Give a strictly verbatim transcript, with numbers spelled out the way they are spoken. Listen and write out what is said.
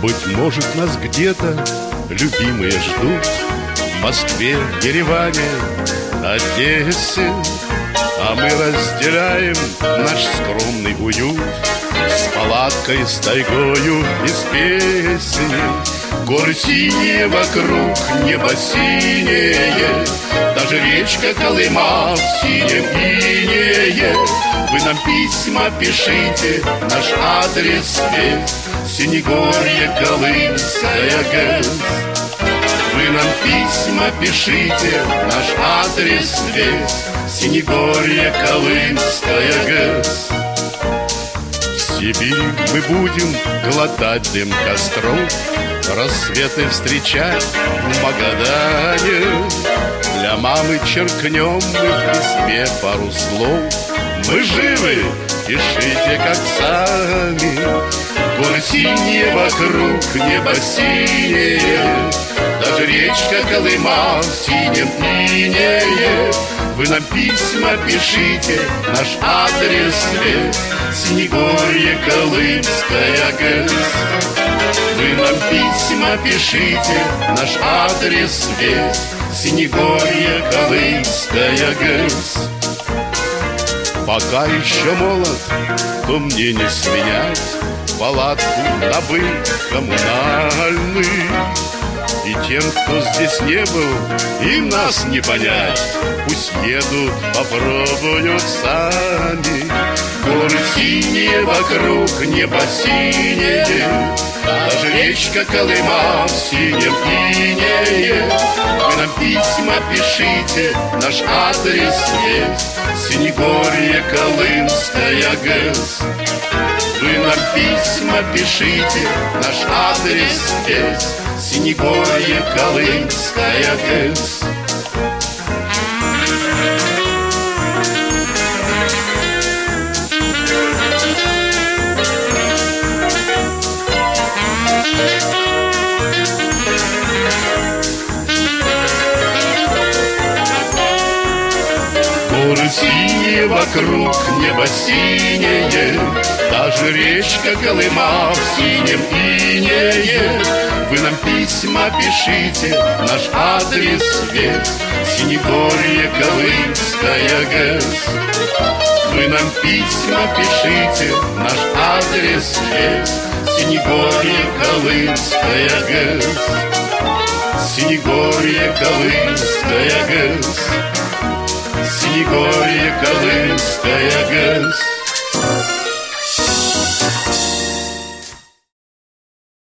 Быть может, нас где-то любимые ждут в Москве, Ереване, Одессе, а мы разделяем наш скромный уют с палаткой, с тайгою и с песней. Горы синие вокруг, небо синее, даже речка Колыма в синем инее. Вы нам письма пишите, наш адрес весь, Синегорье, Колымская ГЭС. Вы нам письма пишите, наш адрес весь, Синегорье, Колымская ГЭС. В Сибири мы будем глотать дым костров, рассветы встречать в Магадане. Для мамы черкнем мы в письме пару слов: мы живы, пишите как сами. Горы синие вокруг, небо синее, даже речка Колыма в синем инее. Вы нам письма пишите, наш адрес весь, Синегорье, Колымская ГЭС. Вы нам письма пишите, наш адрес весь, Синегорье, Колымская ГЭС. Пока еще молод, то мне не сменять палатку на быт коммунальный. И тем, кто здесь не был, им нас не понять. Пусть едут, попробуют сами. Горы синие вокруг, небо синее, даже речка Колыма в синем инее. Вы нам письма пишите, наш адрес есть, Синегорье, Колымская ГЭС. Вы нам письма пишите, наш адрес есть, Синегорье, Колымская ГЭС. Горы синие вокруг, небо синее, даже речка Колыма в синем инее. Вы нам письма пишите, наш адрес весь, Синегорье, Колымская ГЭС. Вы нам письма пишите, наш адрес весь, Синегорье, Колымская ГЭС. Синегорье, Колымская ГЭС. Синегорье, Колымская ГЭС.